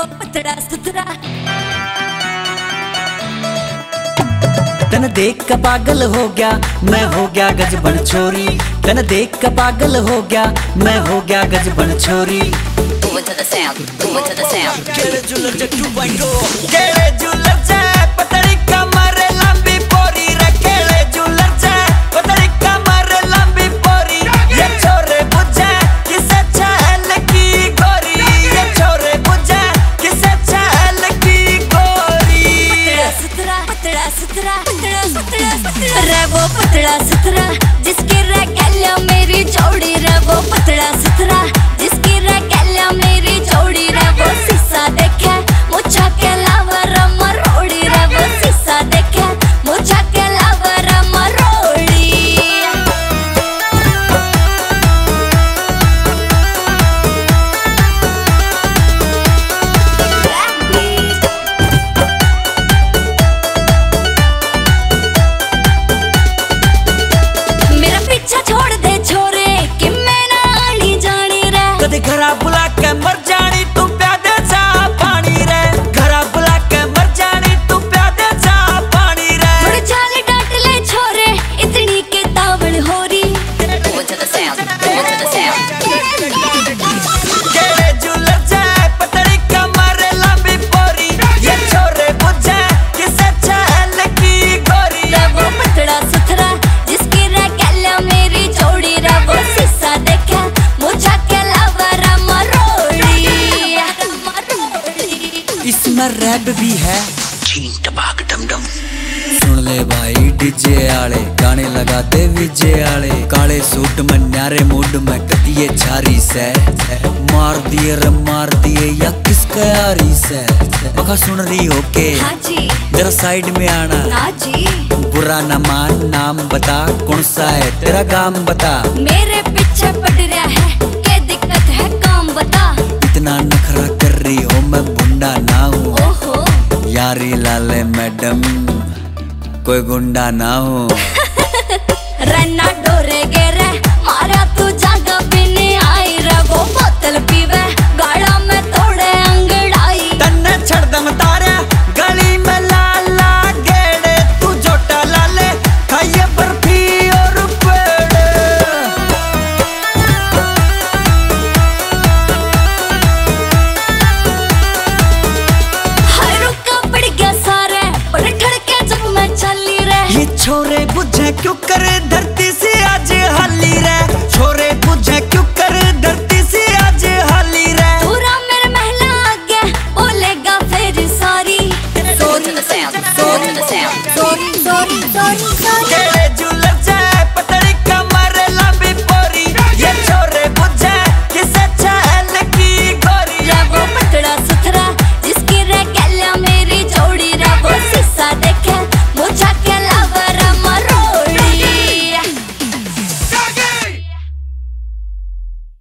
वो पतला सुथरा। तन देख का पागल हो गया मैं, हो गया गजबन छोरी। तन देख का पागल हो गया मैं, हो गया गजबन छोरी। Move to the sound, move to the sound. केड़े झूलर जा 2.0, केड़े झूलर जा पतली कमर लंबी पोरी रे। केड़े झूलर जा पतली कमर लंबी पोरी। ये छोरे बुझे किसे छल की गोरी। ये छोरे बुझे किसे छल की गोरी। पतला सुथरा, पतला सुथरा, पतला सुथरा, सुथरा रे वो पतला सुथरा जिसकी रे गलियां मेरी चौड़ी रे। वो पतला सुथरा जिसकी रे गलियां मेरी चौड़ी रे। वो शीशा देखे मुझा के लावर मरोड़ी रे। वो शीशा देखे मुझा के लावर मरोड़ी। मेरा पीछा छोड़ दे छोरे कि मैं ना आनी जानी रे। कदे घरा बुला के मर जानी तू प्यादे चा पानी रे। घरा बुला के मर जानी तू प्यादे चा पानी रे। थोड़ी चाल डांट ले छोरे इतनी के तावड़ हो रही। Move to the sound, move to the sound. केड़े झूलर जा पतली कमर लंबी पोरी। ये छोरे बुझे किसे छल की गोरी। रे वो पतला सुथरा जिसकी रे गलियां मेरी चौड़ी रे। वो शीशा देखे मुझा के लावर मरोड़ी। इसमें रैप भी है। सुन ले भाई डीजे आले गाने लगाते विजे आले। काले सूट में न्यारे मूड में कदिए छारी से। मार दिए या किसका यारी से। पका सुन रही हो के हाँ जी जरा साइड में आना। ना जी बुरा न मान, नाम बता कौन सा है तेरा काम बता। मेरे पीछे पड़ रहा है क्या दिक्कत है काम बता। इतना नखरा कर रही हो मैं बुंडा ना हूँ। ओहो यारी लाले मैडम कोई गुंडा ना हूँ। रन्ना डोरे गेरे मारा तू जागा भी नहीं आई रे। वो बोतल पीवे गाड़ा में तोड़े अंगड़ाई। तन्ने छड़ दम तारे गली में लाला गेड़े। तू जोटा लाले खाइए बर्फी और पेड़े। हर रुका पड़ गया सारे बड़े ठड़के जब मैं चली रे। ये छोरे बुझे क्यों करे